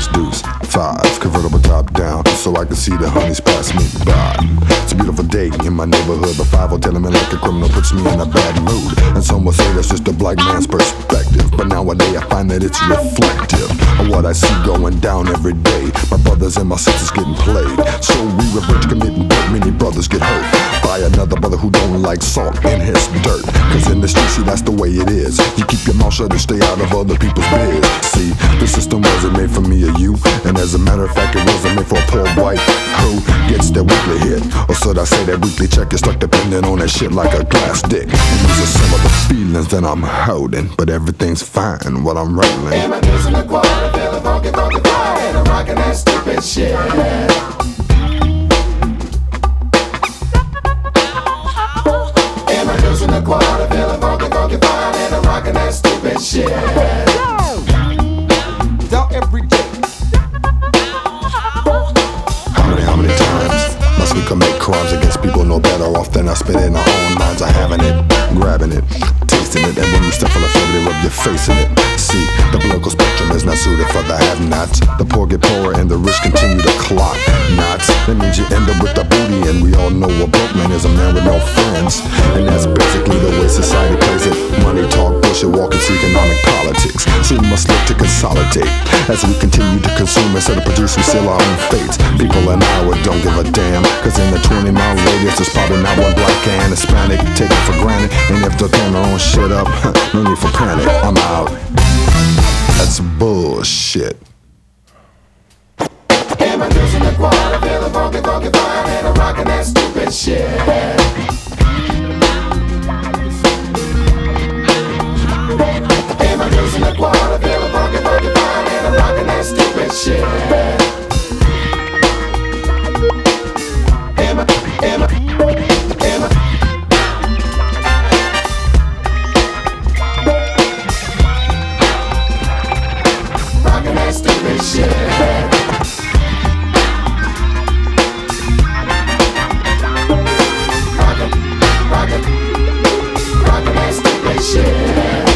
deuce, five, convertible top down, so I can see the honeys pass me by. It's a beautiful day in my neighborhood, but 5 telling me like a criminal puts me in a bad mood. And some will say that's just a black man's perspective, but nowadays I find that it's reflective of what I see going down every day. My brothers and my sisters getting played, so we revert to committing dirt. Many brothers get hurt by another brother who don't like salt in his dirt. Cause in the street, see, that's the way it is. You keep your mouth shut and stay out of other people's biz. See, the system wasn't made for me or you, and as a matter of fact, it wasn't made for a poor white who gets their weekly hit. Or should I say that weekly check is stuck depending on that shit like a glass dick. And these are some of the feelings that I'm holding, but everything's fine while I'm rolling. And my dudes in the quad, feeling funky, funky fine, and I'm rocking that stupid shit. In the quad, feeling funky, funky fine, and I'm rocking that stupid shit. Out every day. How many times must we commit crimes against people no better off than us? Spit in our own minds are having it, grabbing it, tasting it, and when you step on the floor, they rub your face in it. See, the political spectrum is not suited for the have-nots. The poor get poorer and the rich continue to clock knots. That means you end up with the booty, and we all know a broke man is a man with no friends. And that's basically the way society plays it. Money talk, bullshit walk, it's economic politics. So we must look to consolidate as we continue to consume instead of produce. We seal our own fates. People in Iowa don't give a damn, cause in the 20-mile radius there's probably not one black and Hispanic. Take it for granted, and if they're tearing their own shit up, no need for panic. I'm out. That's bullshit. And my dudes in the quad, I'm feeling funky, funky fine, and I'm rocking that stupid shit. And my dudes in the quad, I'm feeling funky, funky fine, and I'm rocking that stupid shit. And my rocking that stupid shit. Rockin' that stupid shit.